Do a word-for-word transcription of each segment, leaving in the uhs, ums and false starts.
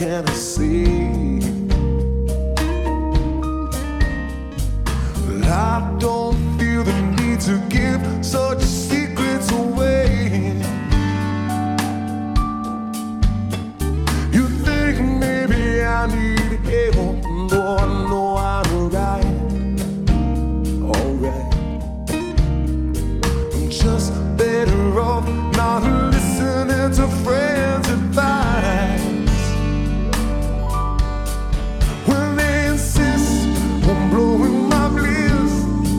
can I say? Well, I don't feel the need to give such secrets away. You think maybe I need help, though I know I'm alright, alright. I'm just better off not listening to friends' advice when they insist on blowing my bliss.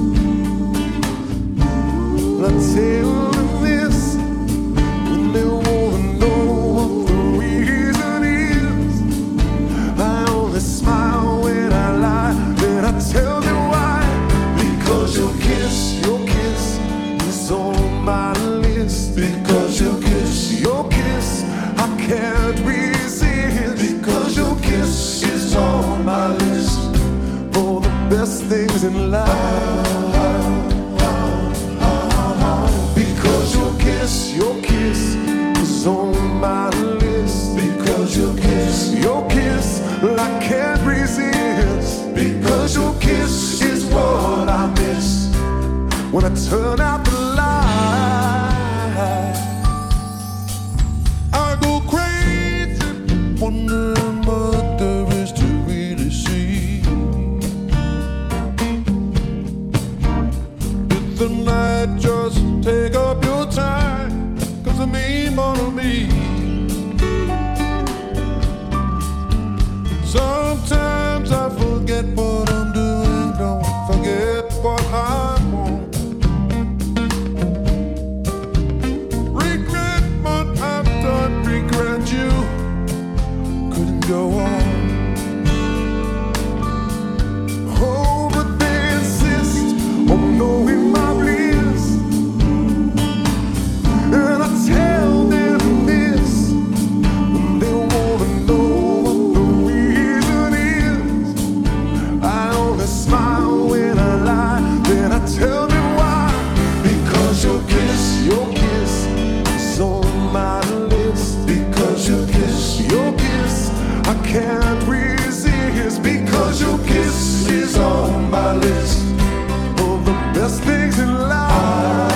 I tell them this when they wanna know what the reason is. I only smile when I lie, then I tell them why. Because your kiss, your kiss is on my list. Because your kiss, your kiss, I can't resist. Because your kiss is on my list for the best things in life. Because your kiss, your kiss is on my list. Because your kiss, your kiss, I can't resist. Because your kiss is what I miss when I turn out the light. I go crazy wondering what there is to really see. Did the night just take up your time? Cause I mean more to me. Sometimes I forget what I'm doing, don't forget what I want. Regret what I've done, regret you couldn't go on. Oh, but they insist on knowing my bliss, and I tell them this when they wanna know what the reason is. I only smile when I lie, then I tell them why. Because your kiss, your kiss is on my list. Because your kiss, your kiss, I can't resist. Because your kiss is on my list of the best things in life.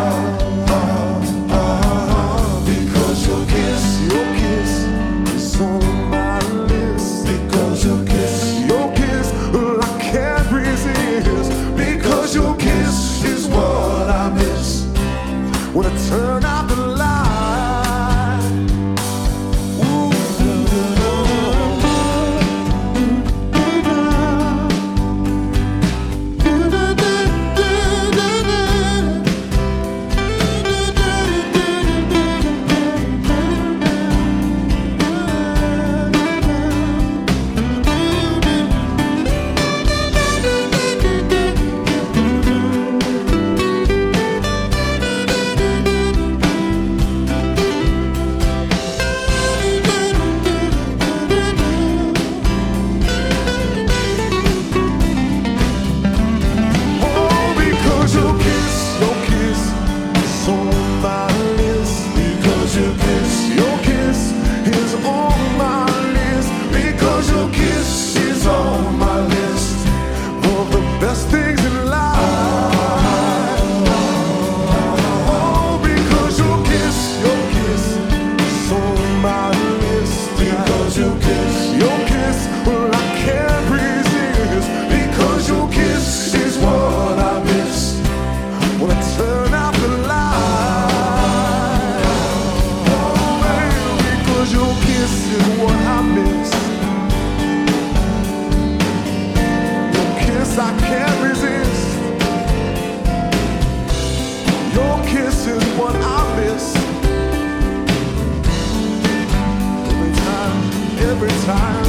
Because your kiss, your kiss is on my list. Because your kiss, your kiss, I can't resist. Because your kiss is what I miss when I turn out the light. Ooh. Oh, because your kiss, your kiss is on my list. Because your kiss, your kiss is on my list. Because your kiss is on my list of the best things in life. Oh, because your kiss, your kiss is on my list. Because your kiss, your kiss, well, I can't resist. Because your kiss is what I miss when I turn out the light. Oh, baby, because your kiss is what I miss. Your kiss I can't resist. Your kiss is what I miss. Every time, every time.